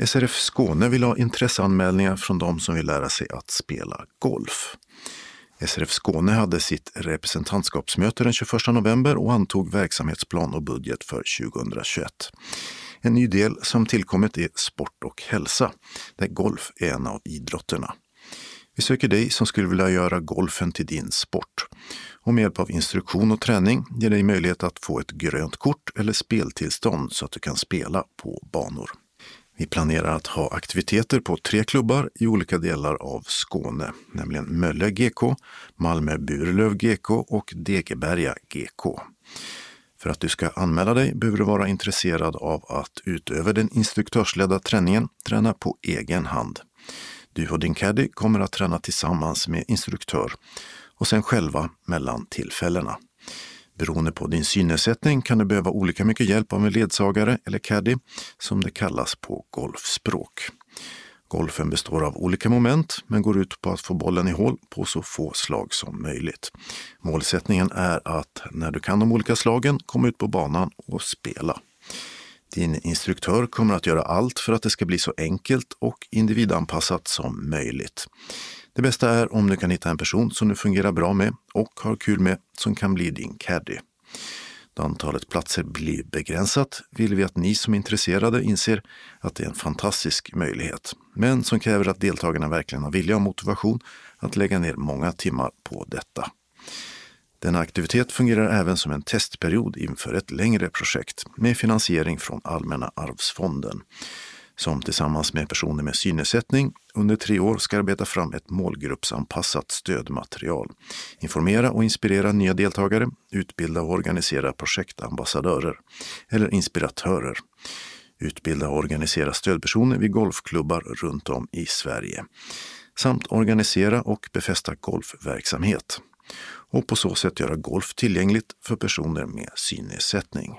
SRF Skåne vill ha intresseanmälningar från de som vill lära sig att spela golf. SRF Skåne hade sitt representantskapsmöte den 21 november och antog verksamhetsplan och budget för 2021. En ny del som tillkommit är sport och hälsa, där golf är en av idrotterna. Vi söker dig som skulle vilja göra golfen till din sport. Och med hjälp av instruktion och träning ger dig möjlighet att få ett grönt kort eller speltillstånd så att du kan spela på banor. Vi planerar att ha aktiviteter på 3 klubbar i olika delar av Skåne, nämligen Mölle GK, Malmö Burlöv GK och Degeberga GK. För att du ska anmäla dig behöver du vara intresserad av att utöver den instruktörsledda träningen träna på egen hand. Du och din caddy kommer att träna tillsammans med instruktör och sen själva mellan tillfällena. Beroende på din synnedsättning kan du behöva olika mycket hjälp av en ledsagare eller caddy som det kallas på golfspråk. Golfen består av olika moment men går ut på att få bollen i hål på så få slag som möjligt. Målsättningen är att när du kan de olika slagen komma ut på banan och spela. Din instruktör kommer att göra allt för att det ska bli så enkelt och individanpassat som möjligt. Det bästa är om du kan hitta en person som du fungerar bra med och har kul med som kan bli din caddy. Då antalet platser blir begränsat vill vi att ni som är intresserade inser att det är en fantastisk möjlighet, men som kräver att deltagarna verkligen har vilja och motivation att lägga ner många timmar på detta. Denna aktivitet fungerar även som en testperiod inför ett längre projekt med finansiering från Allmänna arvsfonden, som tillsammans med personer med synnedsättning under 3 år ska arbeta fram ett målgruppsanpassat stödmaterial, informera och inspirera nya deltagare, utbilda och organisera projektambassadörer eller inspiratörer, utbilda och organisera stödpersoner vid golfklubbar runt om i Sverige, samt organisera och befästa golfverksamhet och på så sätt göra golf tillgängligt för personer med synnedsättning.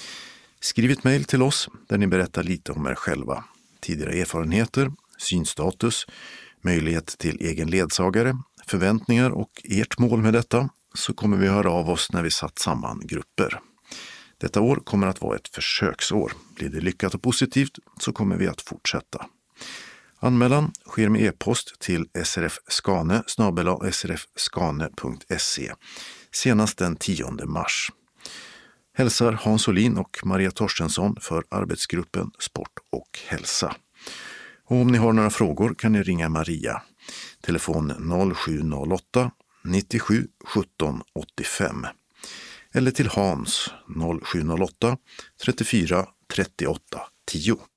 Skriv ett mejl till oss där ni berättar lite om er själva, tidigare erfarenheter, synstatus, möjlighet till egen ledsagare, förväntningar och ert mål med detta, så kommer vi höra av oss när vi satt samman grupper. Detta år kommer att vara ett försöksår. Blir det lyckat och positivt så kommer vi att fortsätta. Anmälan sker med e-post till srfskane@srfskane.se senast den 10 mars. Hälsar Hans Olin och Maria Torstensson för arbetsgruppen Sport och hälsa. Och om ni har några frågor kan ni ringa Maria. Telefon 0708 97 17 85. Eller till Hans 0708 34 38 10.